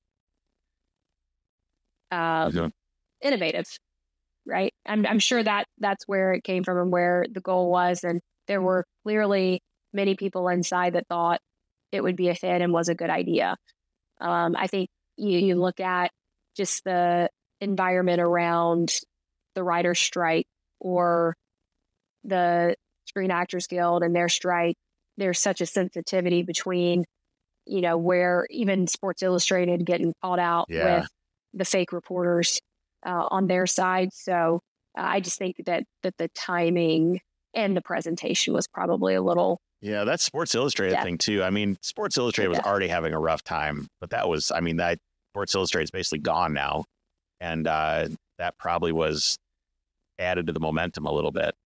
um, innovative, right? I'm I'm sure that that's where it came from and where the goal was, and there were clearly many people inside that thought it would be a fit and was a good idea. Um, I think you, you look at just the environment around the writer's strike or the Screen Actors Guild and their strike. There's such a sensitivity between, you know, where even Sports Illustrated getting called out yeah. with the fake reporters uh, on their side. So uh, I just think that that the timing and the presentation was probably a little. Yeah, that Sports Illustrated yeah. thing too. I mean, Sports Illustrated was already having a rough time, but that was, I mean, that Sports Illustrated is basically gone now. And uh, that probably was added to the momentum a little bit.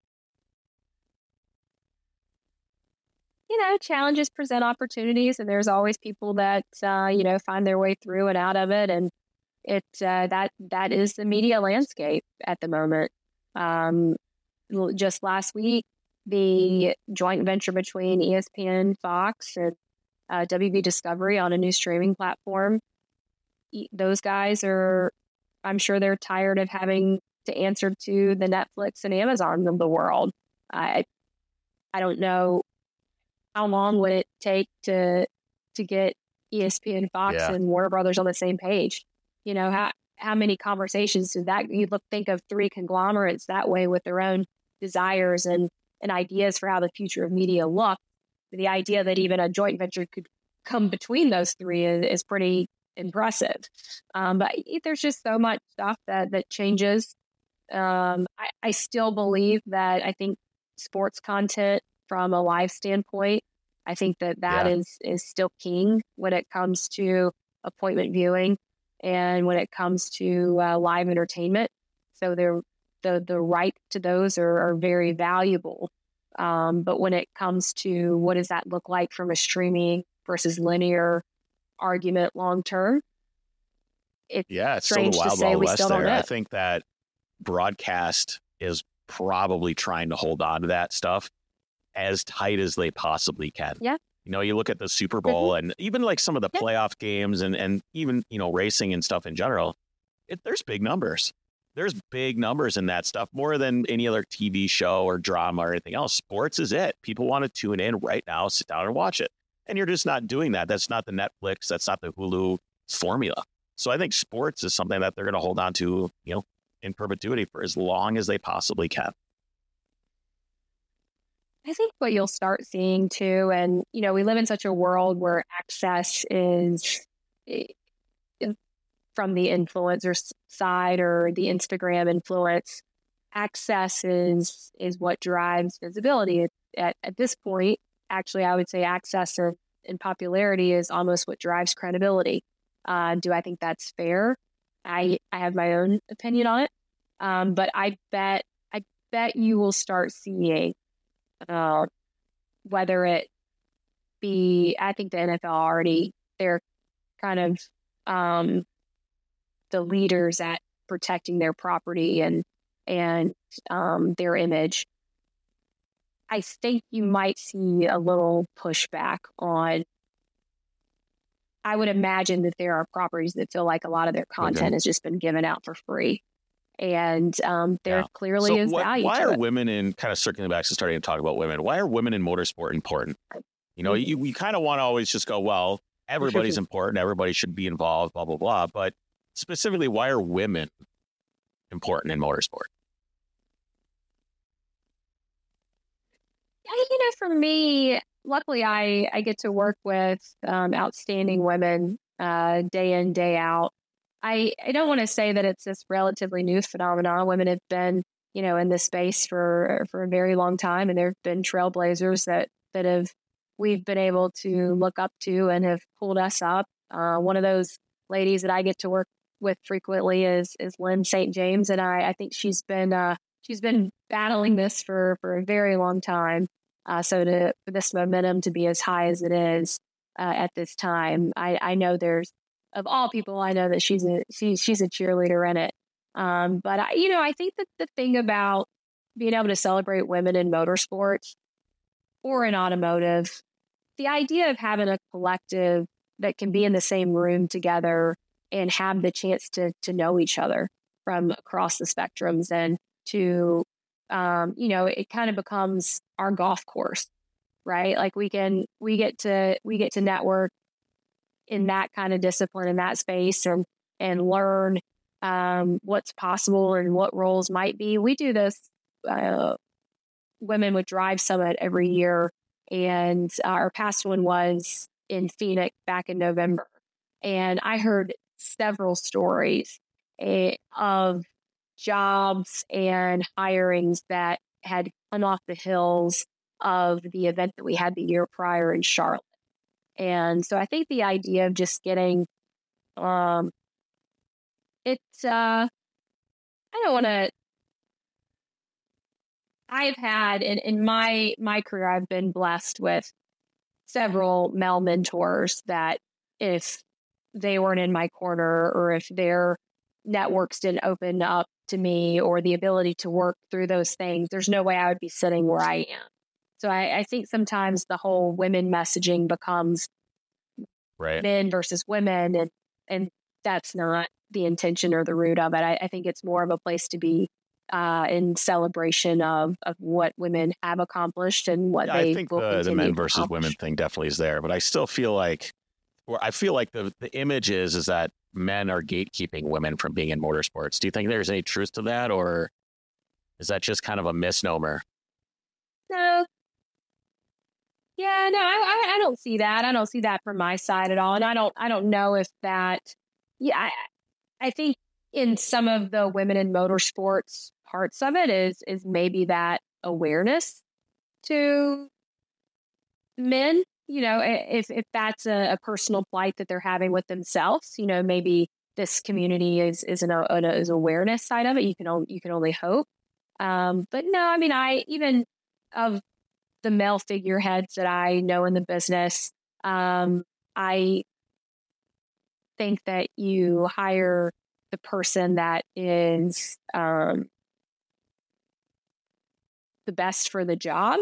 You know, challenges present opportunities, and there's always people that, uh, you know, find their way through and out of it. And it uh, that that is the media landscape at the moment. Um, just last week, the joint venture between E S P N, Fox, and uh, W B Discovery on a new streaming platform. Those guys are, I'm sure they're tired of having to answer to the Netflix and Amazons of the world. I, I don't know. How long would it take to to get E S P N, Fox, yeah. and Warner Brothers on the same page? You know, how how many conversations did that? You look think of three conglomerates that way with their own desires and and ideas for how the future of media look. The idea that even a joint venture could come between those three is, is pretty impressive. Um, but there's just so much stuff that that changes. Um, I, I still believe that I think sports content from a live standpoint, I think that that Yeah. is is still king when it comes to appointment viewing and when it comes to uh, live entertainment. So they're, the the right to those are, are very valuable. Um, but when it comes to what does that look like from a streaming versus linear argument long term, it's Yeah, it's still strange the to wild, say wild we west still don't there. know. I think that broadcast is probably trying to hold on to that stuff as tight as they possibly can. Yeah. You know, you look at the Super Bowl Mhm. and even like some of the Yeah. playoff games and, and even, you know, racing and stuff in general, it, there's big numbers. There's big numbers in that stuff more than any other T V show or drama or anything else. Sports is it. People want to tune in right now, sit down and watch it. And you're just not doing that. That's not the Netflix. That's not the Hulu formula. So I think sports is something that they're going to hold on to, you know, in perpetuity for as long as they possibly can. I think what you'll start seeing too, and you know, we live in such a world where access is eh, from the influencer s- side or the Instagram influence. Access is is what drives visibility. At at this point, actually, I would say access or, and popularity is almost what drives credibility. Uh, do I think that's fair? I I have my own opinion on it, um, but I bet I bet you will start seeing uh, whether it be. I think the N F L already they're kind of um, the leaders at protecting their property and and um, their image. I think you might see a little pushback on. I would imagine that there are properties that feel like a lot of their content Okay. has just been given out for free, and um, there Yeah. clearly So is what, value why to are it. women in kind of circling back to starting to talk about women? Why are women in motorsport important? You know, you, you kind of want to always just go, well, everybody's important. Everybody should be involved, blah, blah, blah. But specifically, why are women important in motorsport? Yeah, you know, for me, luckily, I I get to work with um, outstanding women uh, day in, day out. I I don't want to say that it's this relatively new phenomenon. Women have been, you know, in this space for for a very long time, and there have been trailblazers that that have we've been able to look up to and have pulled us up. Uh, one of those ladies that I get to work with frequently is is Lynn Saint James, and I I think she's been uh, she's been battling this for for a very long time. Uh, so to for this momentum to be as high as it is uh, at this time, I, I know there's of all people, I know that she's a she, she's a cheerleader in it. Um, but I, you know, I think that the thing about being able to celebrate women in motorsports or in automotive, the idea of having a collective that can be in the same room together and have the chance to to know each other from across the spectrums and to um, you know, it kind of becomes our golf course, right? Like we can we get to we get to network in that kind of discipline in that space and and learn um, what's possible and what roles might be. We do this uh, Women with Drive Summit every year, and uh, our past one was in Phoenix back in November. And I heard several stories eh, of jobs and hirings that had come off the hills of the event that we had the year prior in Charlotte. And so I think the idea of just getting um it's uh I don't want to I've had in, in my my career I've been blessed with several male mentors that if they weren't in my corner or if their networks didn't open up to me or the ability to work through those things, there's no way I would be sitting where I am. So I, I think sometimes the whole women messaging becomes Right. men versus women, and and that's not the intention or the root of it. I, I think it's more of a place to be uh, in celebration of of what women have accomplished and what Yeah, I they think will the, continue the men to versus women accomplish. thing definitely is there. But I still feel like, or I feel like the, the image is, is that men are gatekeeping women from being in motorsports. Do you think there's any truth to that? Or is that just kind of a misnomer? No, Yeah, no, I, I I don't see that. I don't see that from my side at all, and I don't I don't know if that. Yeah, I I think in some of the women in motorsports parts of it is is maybe that awareness to men. You know, i- if if that's a, a personal plight that they're having with themselves, you know, maybe this community is is an, a- an is awareness side of it. You can only you can only hope. Um, but no, I mean, I even of the male figureheads that I know in the business, um, I think that you hire the person that is um, the best for the job.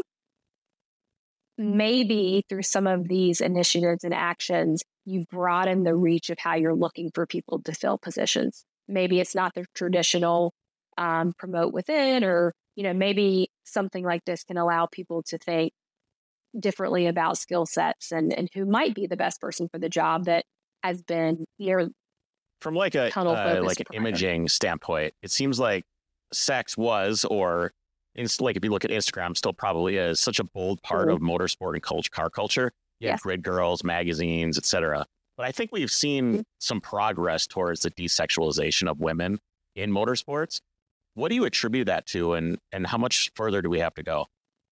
Maybe through some of these initiatives and actions, you've broadened the reach of how you're looking for people to fill positions. Maybe it's not the traditional um, promote within, or you know, maybe something like this can allow people to think differently about skill sets and and who might be the best person for the job that has been your From like a tunnel uh, focus like an prior. imaging standpoint, it seems like sex was, or it's like if you look at Instagram, still probably is such a bold part Mhm. of motorsport and culture, car culture. You had Yes. grid girls, magazines, et cetera. But I think we've seen Mhm. some progress towards the desexualization of women in motorsports. What do you attribute that to, and and how much further do we have to go?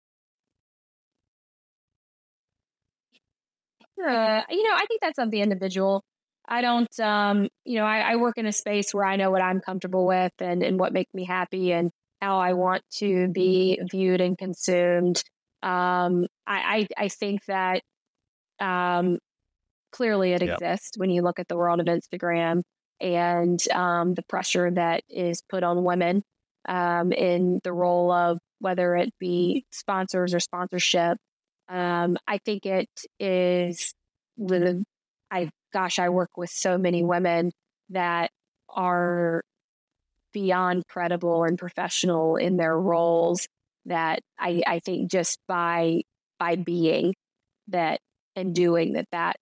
Uh, you know, I think that's of the individual. I don't, um, you know, I, I work in a space where I know what I'm comfortable with and, and what makes me happy and how I want to be viewed and consumed. Um, I, I, I think that um, clearly it Yeah, exists when you look at the world of Instagram and um, the pressure that is put on women um, in the role of whether it be sponsors or sponsorship. Um, I think it is the, I, gosh, I work with so many women that are beyond credible and professional in their roles that I, I think just by, by being that and doing that, that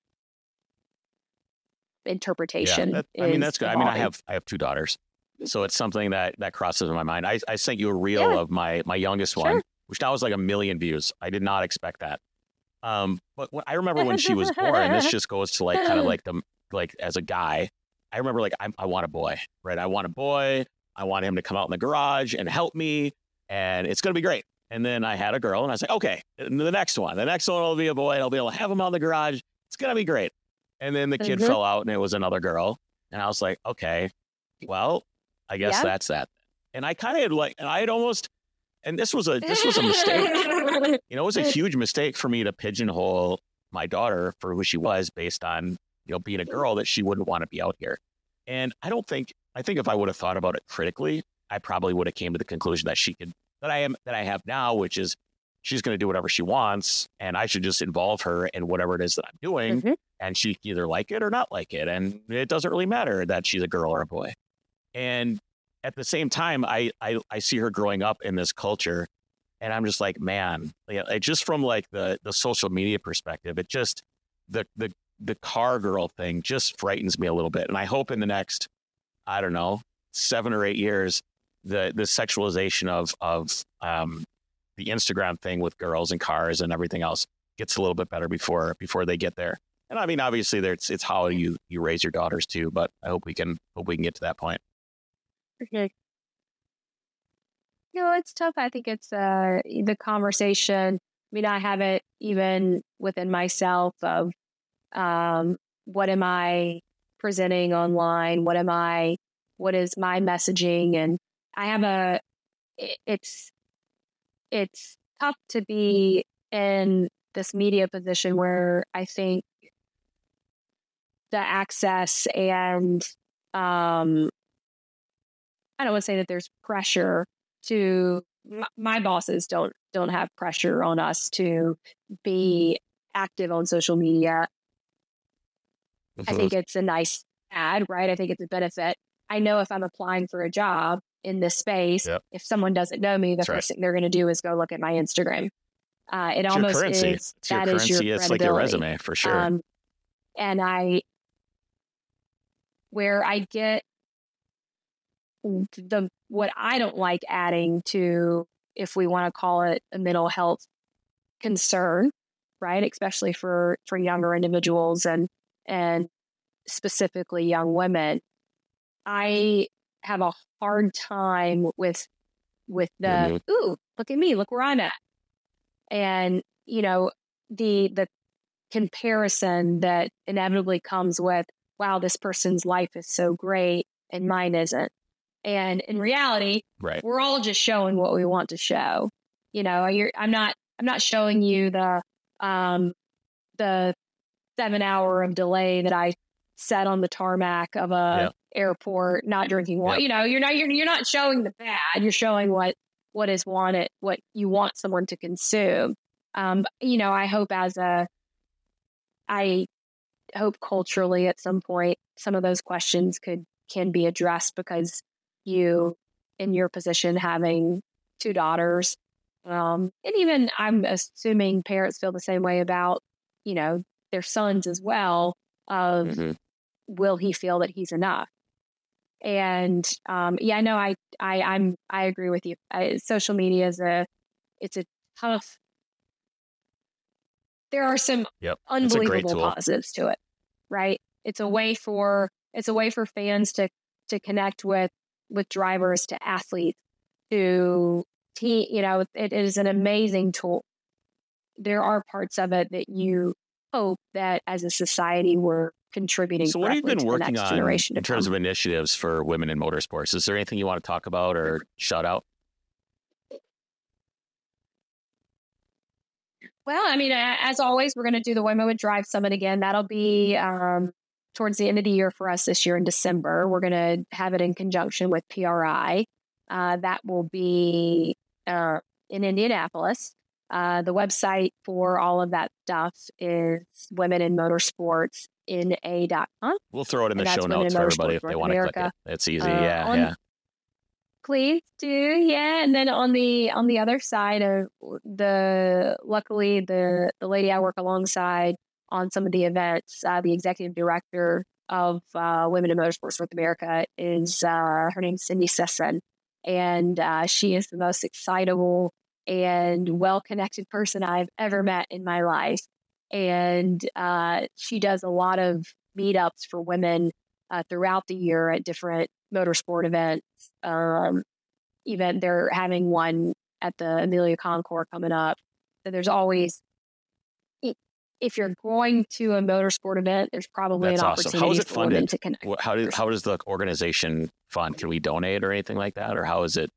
yeah. interpretation That, I mean, is that's good. I mean, I evolving. have I have two daughters, so it's something that that crosses my mind. I I sent you a reel Yeah, of my my youngest one, sure. which now has like a million views. I did not expect that. Um, but when, I remember when she was born, and this just goes to like kind of like the like as a guy, I remember like I, I want a boy, right? I want a boy. I want him to come out in the garage and help me, and it's gonna be great. And then I had a girl, and I was like, okay, and the next one, the next one will be a boy, and I'll be able to have him out in the garage. It's gonna be great. And then the kid Hmm. fell out, and it was another girl, and I was like, okay, well, I guess Yeah. that's that. And I kind of like, and I had almost, and this was a this was a mistake. You know, it was a huge mistake for me to pigeonhole my daughter for who she was based on, you know, being a girl that she wouldn't want to be out here. And I don't think, I think if I would have thought about it critically, I probably would have came to the conclusion that she could, that I am, that I have now, which is she's going to do whatever she wants. And I should just involve her in whatever it is that I'm doing. Hmm. And she can either like it or not like it. And it doesn't really matter that she's a girl or a boy. And at the same time, I, I, I see her growing up in this culture, and I'm just like, man, like, like, just from like the the social media perspective, it just the the the car girl thing just frightens me a little bit. And I hope in the next, I don't know, seven or eight years, the the sexualization of of um, the Instagram thing with girls and cars and everything else gets a little bit better before before they get there. And I mean, obviously, there it's it's how you you raise your daughters too. But I hope we can hope we can get to that point. Okay. You know, it's tough. I think it's uh, the conversation. I mean, I have it even within myself of um, what am I presenting online? What am I, what is my messaging? And I have a, it- it's, it's tough to be in this media position where I think the access and um, I don't want to say that there's pressure to my, my bosses don't don't have pressure on us to be active on social media. I think it's a nice ad, right? I think it's a benefit. I know if I'm applying for a job in this space, Yep, if someone doesn't know me, the that's right. first thing they're going to do is go look at my Instagram. Uh, it It's your almost currency. is It's your that is your currency. It's like your credibility. resume for sure. Um, and I, where I get the what I don't like adding to, if we want to call it a mental health concern, right? Especially for, for younger individuals and, and specifically young women. I have a hard time with, with the, mm-hmm. ooh, look at me, look where I'm at. And, you know, the, the comparison that inevitably comes with, wow, this person's life is so great and mine isn't. And in reality, right. we're all just showing what we want to show. You know, you're, I'm not, I'm not showing you the, um, the seven hour of delay that I sat on the tarmac of a yep. airport, not drinking water. Yep. You know, you're not, you're, you're not showing the bad. You're showing what, what is wanted, what you want someone to consume. Um, you know, I hope as a, I hope culturally at some point, some of those questions could, can be addressed because you, in your position, having two daughters, um, and even I'm assuming parents feel the same way about, you know, their sons as well, of mm-hmm. will he feel that he's enough? And um, yeah, no, I, I, I'm, I agree with you. I, social media is a, it's a tough, there are some yep. unbelievable positives to it, right? It's a way for, it's a way for fans to, to connect with, with drivers, to athletes, to team, you know, it, it is an amazing tool. There are parts of it that you hope that as a society we're contributing. So what have you been working on in to terms come. of initiatives for women in motorsports? Is there anything you want to talk about or shout out? Well, I mean, as always, we're going to do the Women Would Drive Summit again. That'll be um, towards the end of the year for us this year in December. We're going to have it in conjunction with P R I. Uh, that will be uh, in Indianapolis. Uh, the website for all of that stuff is women in motorsports N A dot com. We'll throw it in the show notes for everybody if they want to click it. It's easy. Uh, yeah, on, yeah. Please do, yeah. And then on the on the other side of the, luckily the the lady I work alongside on some of the events, uh, the executive director of uh, Women in Motorsports North America is uh, her name's Cindy Sisson, and uh, she is the most excitable and well-connected person I've ever met in my life. And uh, she does a lot of meetups for women uh, throughout the year at different motorsport events. Um, even they're having one at the Amelia Concours coming up. So there's always, if you're going to a motorsport event, there's probably That's an awesome. opportunity How is it for funded? women to connect. How does how does the organization fund? Can we donate or anything like that, or how is it?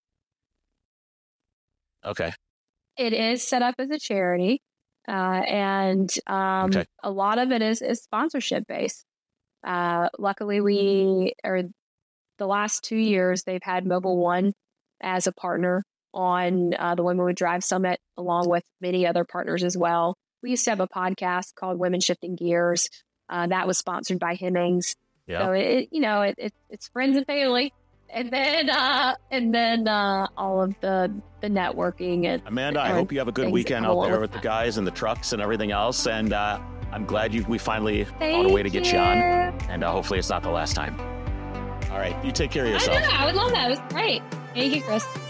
Okay. It is set up as a charity, uh, and um, okay. a lot of it is, is sponsorship based. Uh, luckily, we are the last two years they've had Mobil One as a partner on uh, the Women Would Drive Summit, along with many other partners as well. We used to have a podcast called Women Shifting Gears uh, that was sponsored by Hemmings. Yeah. So it, you know, it, it it's friends and family. And then, uh, and then uh, all of the the networking and Amanda, I hope you have a good weekend out there with the guys and the trucks and everything else. And uh, I'm glad you we finally found a way to get you, you on. And uh, hopefully it's not the last time. All right, you take care of yourself. I know, I would love that. It was great. Thank you, Chris.